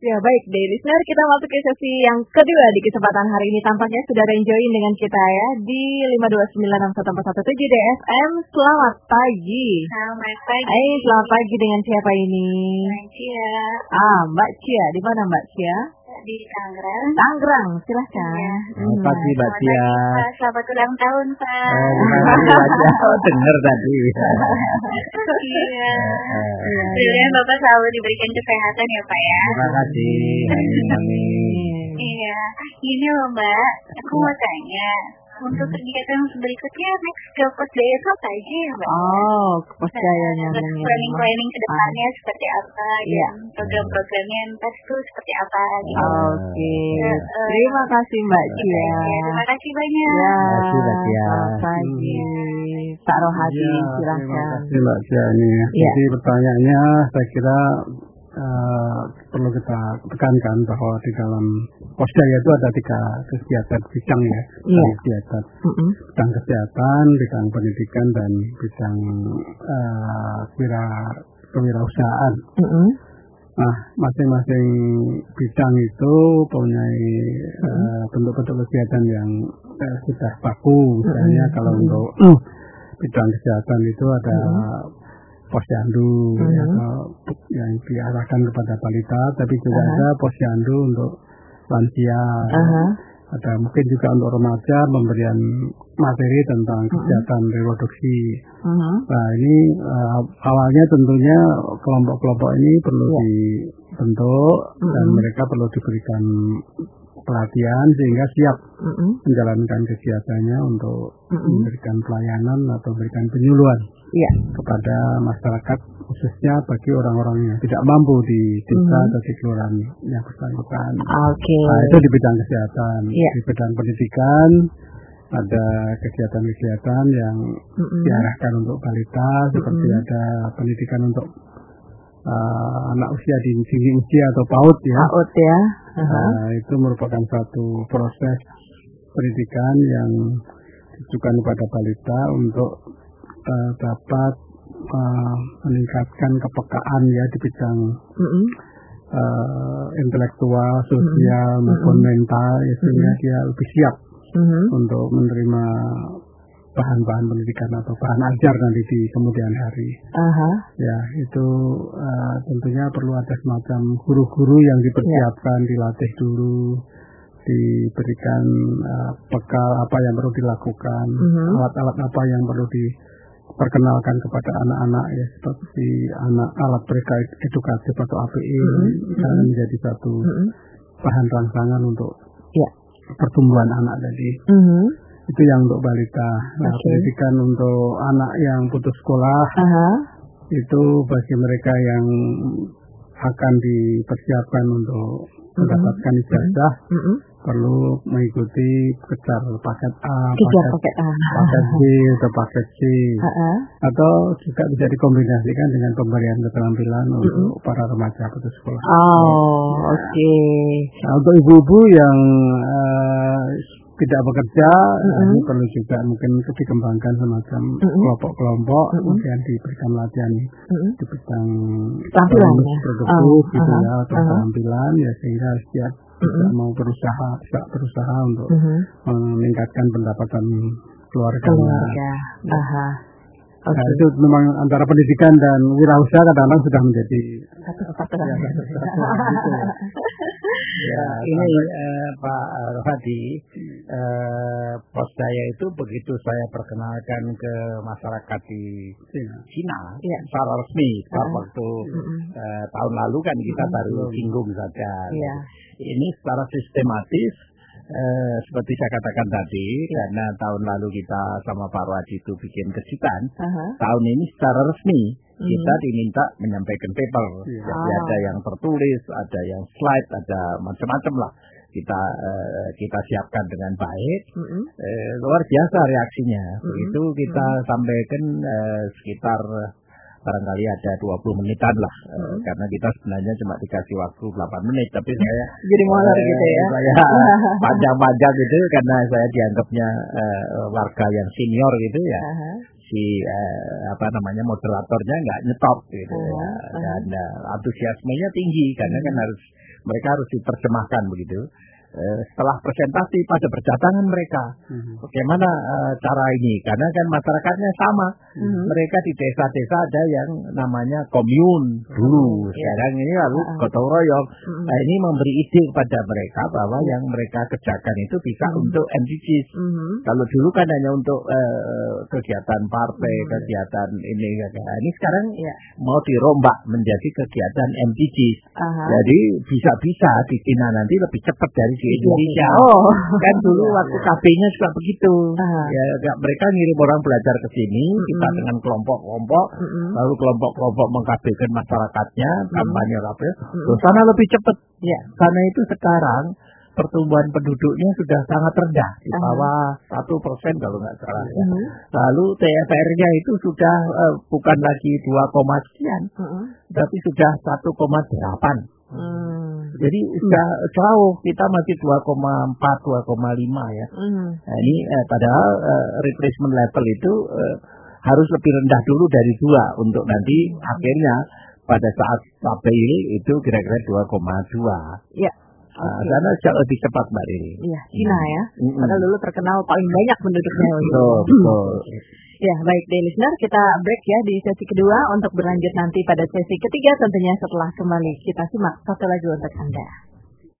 Ya baik, deh listener, kita masuk ke sesi yang kedua di kesempatan hari ini. Tampaknya sudah ada yang join dengan kita ya di 5296141 DFM. Selamat pagi. Selamat pagi. Hai, selamat pagi, dengan siapa ini? Mbak Cia. Mbak Cia, di mana Mbak Cia? Di Tangerang. Tangerang, silahkan. Iya. Selamat pagi Mbak Cia. Selamat ulang tahun Pak. Dengar tadi. Iya. Sebenarnya Bapak selalu diberikan kesehatan ya Pak ya. Terima kasih. Amin. Iya. Ini loh Mbak, aku mau tanya. Untuk kegiatan berikutnya next ke Posdaya itu apa aja ya Mbak? Oh, Posdayanya. Planning ke depannya seperti apa, dan program-programnya ntar itu seperti apa gitu. Oke. Terima kasih Mbak Cia. Terima kasih banyak. Ya, Terima kasih Mbak Cia. selamat pagi. Pak Rohadi, Terima silahkan. kasih Mbak Cia ini. Ya. Jadi pertanyaannya saya kira perlu kita tekankan bahwa di dalam Posdaya itu ada 3 kegiatan bidang ya. Kegiatan bidang kesehatan, bidang pendidikan, dan bidang kewirausahaan. Nah, masing-masing bidang itu punya bentuk-bentuk kegiatan yang sudah baku. Misalnya kalau untuk bidang kesehatan itu ada posyandu yang diarahkan kepada balita, tapi juga ada posyandu untuk lansia. Ada mungkin juga untuk remaja pemberian materi tentang kesehatan reproduksi. Nah, ini awalnya tentunya kelompok-kelompok ini perlu dibentuk dan mereka perlu diberikan pelatihan sehingga siap menjalankan kegiatannya untuk memberikan pelayanan atau memberikan penyuluhan kepada masyarakat, khususnya bagi orang-orang yang tidak mampu di desa atau di kelurahan yang bersangkutan. Nah, itu di bidang kesehatan. Di bidang pendidikan ada kegiatan-kegiatan yang diarahkan untuk balita, seperti ada pendidikan untuk anak usia dini usia atau PAUD ya. Itu merupakan satu proses pendidikan yang ditujukan kepada balita untuk dapat meningkatkan kepekaan ya di bidang intelektual, sosial maupun mental, sehingga dia lebih siap untuk menerima bahan-bahan pendidikan atau bahan ajar nanti di kemudian hari. Ya, itu tentunya perlu ada semacam guru-guru yang dipersiapkan, dilatih dulu, diberikan bekal apa yang perlu dilakukan, alat-alat apa yang perlu diperkenalkan kepada anak-anak ya, seperti alat terkait edukatif atau API menjadi satu bahan rangsangan untuk pertumbuhan anak tadi. Itu yang untuk balita. Nah, pendidikan untuk anak yang putus sekolah itu bagi mereka yang akan dipersiapkan untuk mendapatkan ijazah perlu mengikuti kejar paket A, paket B atau paket C, atau juga bisa dikombinasikan dengan pemberian keterampilan untuk para remaja putus sekolah. Nah, untuk ibu-ibu yang tidak bekerja, ini perlu juga mungkin dikembangkan semacam kelompok-kelompok, kemudian diberikan latihan di bidang tampilan produktif gitu ya, atau keterampilan ya, sehingga siap bisa mau berusaha untuk meningkatkan pendapatan keluarga. Nah, itu memang antara pendidikan dan wirausaha kadang-kadang sudah menjadi satu. Ya, ini Pak Rohadi, Posdaya itu begitu saya perkenalkan ke masyarakat di Cina secara resmi, waktu tahun lalu kan kita baru singgung saja. Ini secara sistematis, seperti saya katakan tadi, karena tahun lalu kita sama Pak Rohadi itu bikin kejutan, tahun ini secara resmi kita diminta menyampaikan paper. Jadi ada yang tertulis, ada yang slide, ada macam-macam lah. Kita siapkan dengan baik. Luar biasa reaksinya. Begitu kita sampaikan sekitar barangkali ada 20 menitan lah, karena kita sebenarnya cuma dikasih waktu 8 menit, tapi saya jadi molor gitu ya. Saya panjang-panjang gitu, karena saya dianggapnya warga yang senior gitu ya. si moderatornya nggak nyetop gitu ya. Dan antusiasmenya tinggi karena kan mereka harus diterjemahkan begitu. Setelah presentasi pada berdatangan mereka, bagaimana cara ini? Karena kan masyarakatnya sama, mereka di desa-desa ada yang namanya komun dulu, sekarang ini lalu gotong royong. Nah ini memberi ide kepada mereka bahwa yang mereka kerjakan itu bisa untuk MDGs. Kalau dulu kan hanya untuk kegiatan partai, kegiatan ini. Nah, ini sekarang mau dirombak menjadi kegiatan MDGs. Jadi bisa-bisa di Cina nanti lebih cepat dari di Indonesia. Kan dulu waktu KB-nya juga begitu. Ya, mereka ngirim orang belajar ke sini, kita dengan kelompok-kelompok, lalu kelompok-kelompok mengKB-kan masyarakatnya, kampanye rapi. Sana lebih cepat. Karena itu sekarang pertumbuhan penduduknya sudah sangat rendah, di bawah 1% kalau nggak salah. Lalu TFR-nya itu sudah bukan lagi 2, sekian, tapi sudah 1,8. Jadi sudah jauh, kita masih 2,4, 2,5 ya. Nah, ini padahal replacement level itu harus lebih rendah dulu dari 2 untuk nanti akhirnya pada saat stabil itu kira-kira 2,2. Ya. Karena jauh lebih cepat Mbak Riri. Iya, Cina ya. Padahal dulu terkenal paling banyak penduduknya. Betul. Ya, baik deh listener, kita break ya di sesi kedua untuk berlanjut nanti pada sesi ketiga tentunya setelah kembali. Kita simak satu lagu untuk Anda.